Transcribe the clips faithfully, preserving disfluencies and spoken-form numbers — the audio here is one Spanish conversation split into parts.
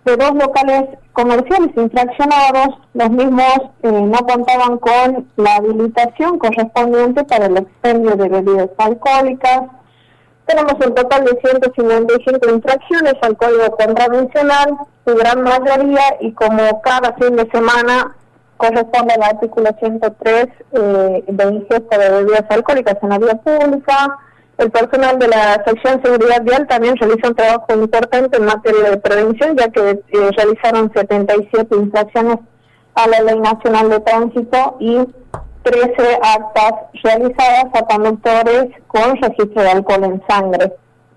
de dos locales comerciales infraccionados. Los mismos eh, no contaban con la habilitación correspondiente para el expendio de bebidas alcohólicas. Tenemos un total de ciento cincuenta y cinco infracciones al Código Contravencional, su gran mayoría, y como cada fin de semana corresponde al artículo ciento tres eh, de ingesta de bebidas alcohólicas en la vía pública. El personal de la sección Seguridad Vial también realizó un trabajo importante en materia de prevención, ya que eh, realizaron setenta y siete infracciones a la Ley Nacional de Tránsito y trece actas realizadas a conductores con registro de alcohol en sangre.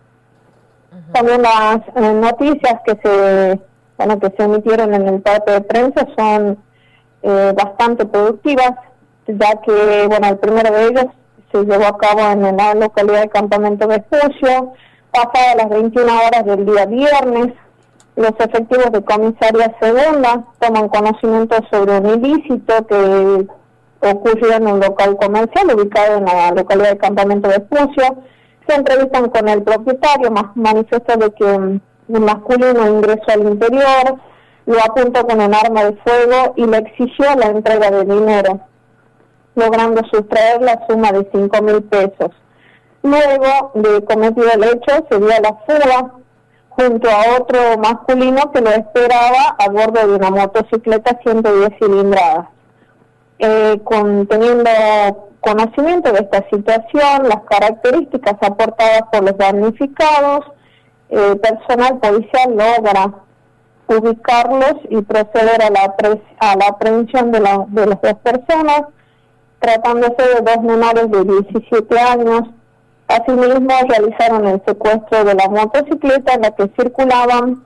Uh-huh. También las eh, noticias que se, bueno, que se emitieron en el parte de prensa son eh, bastante productivas, ya que, bueno, el primero de ellos se llevó a cabo en la localidad de Campamento Vespucio, pasadas las veintiuna horas del día viernes. Los efectivos de Comisaría Segunda toman conocimiento sobre un ilícito que ocurrió en un local comercial ubicado en la localidad de Campamento Vespucio. Se entrevistan con el propietario, más manifiesta de que un masculino ingresó al interior, lo apuntó con un arma de fuego y le exigió la entrega de dinero, logrando sustraer la suma de cinco mil pesos. Luego de cometido el hecho, se dio a la fuga junto a otro masculino que lo esperaba a bordo de una motocicleta ciento diez cilindradas. Eh, con, teniendo conocimiento de esta situación, las características aportadas por los damnificados, eh, personal policial logra ubicarlos y proceder a la, pre a la aprehensión de, la, de las dos personas, tratándose de dos menores de diecisiete años. Asimismo, realizaron el secuestro de la motocicleta en la que circulaban,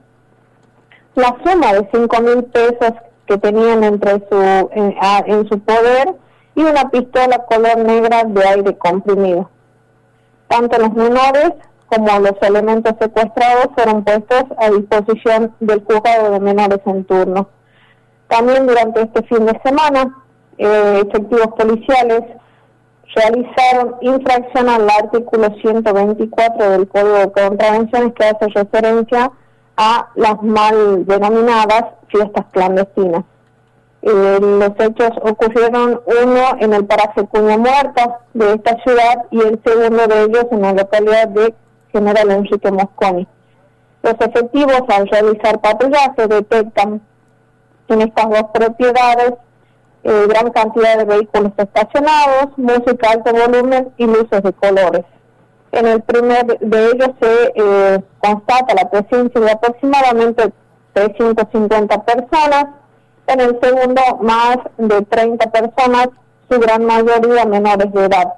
la suma de cinco mil pesos que tenían entre su en, a, en su poder y una pistola color negra de aire comprimido. Tanto los menores como los elementos secuestrados fueron puestos a disposición del juzgado de menores en turno. También durante este fin de semana, Eh, efectivos policiales realizaron infracción al artículo ciento veinticuatro del Código de Contravenciones, que hace referencia a las mal denominadas fiestas clandestinas. Eh, los hechos ocurrieron, uno en el paraje Cuña Muerta de esta ciudad y el segundo de ellos en la localidad de General Enrique Mosconi. Los efectivos, al realizar patrullaje, detectan en estas dos propiedades Eh, gran cantidad de vehículos estacionados, música a alto volumen y luces de colores. En el primer de ellos se eh, constata la presencia de aproximadamente trescientas cincuenta personas, en el segundo más de treinta personas, su gran mayoría menores de edad.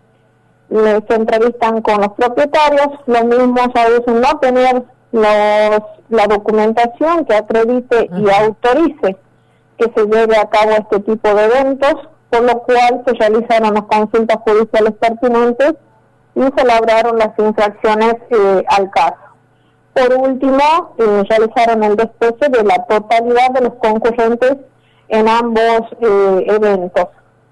Les entrevistan con los propietarios, los mismos aducen no tener los, la documentación que acredite y autorice que se lleve a cabo este tipo de eventos, por lo cual se realizaron las consultas judiciales pertinentes y se elaboraron las infracciones eh, al caso. Por último, eh, realizaron el despeje de la totalidad de los concurrentes en ambos eh, eventos.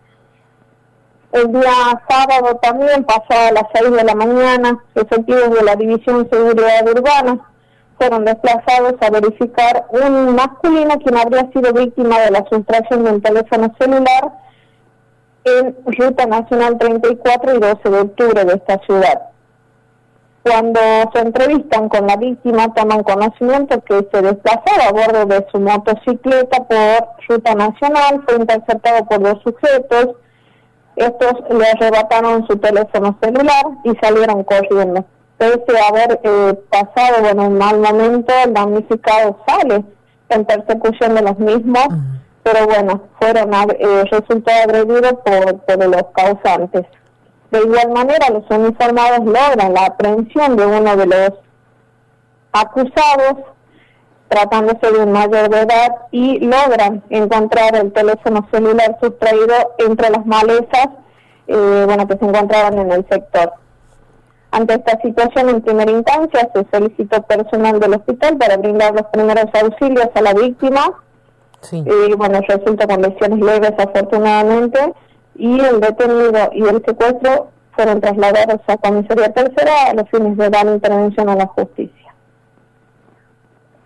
El día sábado también, pasado a las seis de la mañana, efectivos de la División Seguridad Urbana fueron desplazados a verificar un masculino quien habría sido víctima de la sustracción de un teléfono celular en Ruta Nacional treinta y cuatro y doce de octubre de esta ciudad. Cuando se entrevistan con la víctima, toman conocimiento que se desplazaba a bordo de su motocicleta por Ruta Nacional, fue interceptado por dos sujetos. Estos le arrebataron su teléfono celular y salieron corriendo. Pese a haber eh, pasado bueno, un mal momento, el damnificado sale en persecución de los mismos, uh-huh. pero bueno, fueron eh, resultó agredido por, por los causantes. De igual manera, los uniformados logran la aprehensión de uno de los acusados, tratándose de un mayor de edad, y logran encontrar el teléfono celular sustraído entre las malezas eh, bueno, que se encontraban en el sector. Ante esta situación, en primera instancia, se solicitó personal del hospital para brindar los primeros auxilios a la víctima. Sí. Y bueno, resulta con lesiones leves, afortunadamente, y el detenido y el secuestro fueron trasladados a Comisaría Tercera a los fines de dar intervención a la justicia.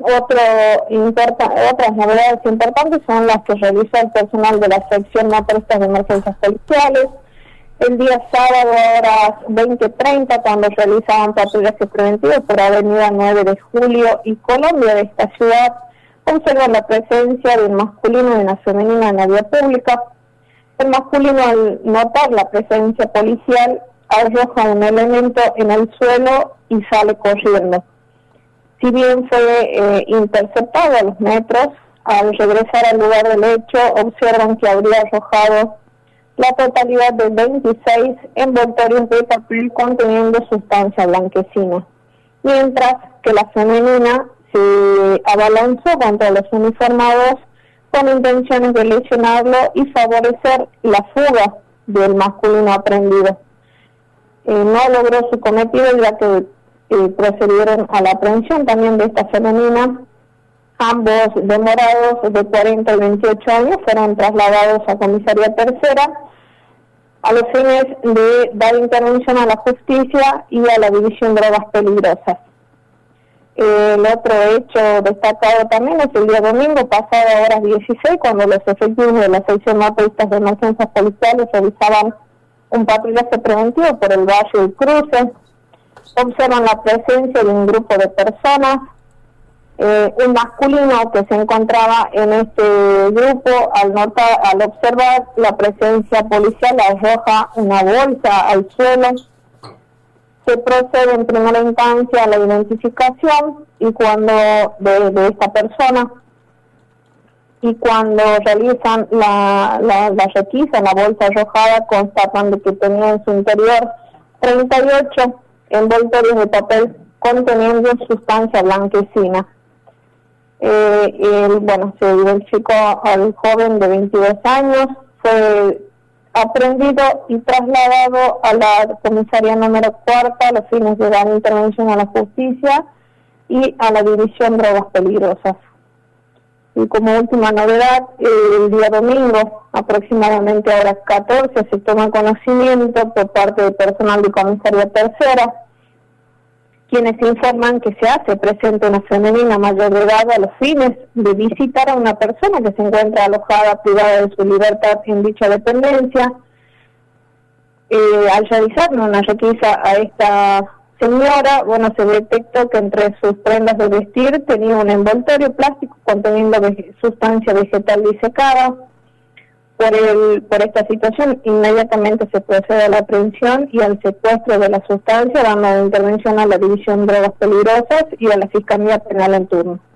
Otro importa, otras novedades importantes son las que realizó el personal de la sección motoristas de emergencias policiales. El día sábado a horas veinte treinta, cuando realizaban patrullaje preventivo por avenida nueve de julio y Colombia de esta ciudad, observan la presencia de un masculino y una femenina en la vía pública. El masculino, al notar la presencia policial, arroja un elemento en el suelo y sale corriendo. Si bien fue eh, interceptado a los metros, al regresar al lugar del hecho, observan que habría arrojado la totalidad de veintiséis envoltorios de papel conteniendo sustancia blanquecina, mientras que la femenina se abalanzó contra los uniformados con intenciones de lesionarlo y favorecer la fuga del masculino aprendido. Eh, no logró su cometido, ya que eh, procedieron a la aprehensión también de esta femenina. Ambos demorados de cuarenta y veintiocho años fueron trasladados a comisaría tercera a los fines de dar intervención a la justicia y a la división de drogas peligrosas. El otro hecho destacado también es el día domingo, pasado a horas dieciséis, cuando los efectivos de la sección motoristas de emergencias policiales realizaban un patrullaje preventivo por el barrio El Cruce. Observan la presencia de un grupo de personas. Eh, un masculino que se encontraba en este grupo, al notar, al observar la presencia policial, arroja una bolsa al suelo. Se procede en primera instancia a la identificación y cuando de, de esta persona y cuando realizan la, la, la requisa en la bolsa arrojada, constatan de que tenía en su interior treinta y ocho envoltorios de papel conteniendo sustancia blanquecina. Eh, el, bueno, se identificó al joven de veintidós años, fue aprehendido y trasladado a la comisaría número cuarta a los fines de dar intervención a la justicia y a la división de drogas peligrosas. Y como última novedad, el día domingo, aproximadamente a horas catorce, se toma conocimiento por parte del personal de comisaría tercera, quienes informan que se hace presente una femenina mayor de edad a los fines de visitar a una persona que se encuentra alojada privada de su libertad en dicha dependencia. Eh, al realizar una requisa a esta señora, bueno, se detectó que entre sus prendas de vestir tenía un envoltorio plástico conteniendo vege- sustancia vegetal disecada. Por, el, por esta situación, inmediatamente se procede a la aprehensión y al secuestro de la sustancia, dando intervención a la División de Drogas Peligrosas y a la Fiscalía Penal en turno.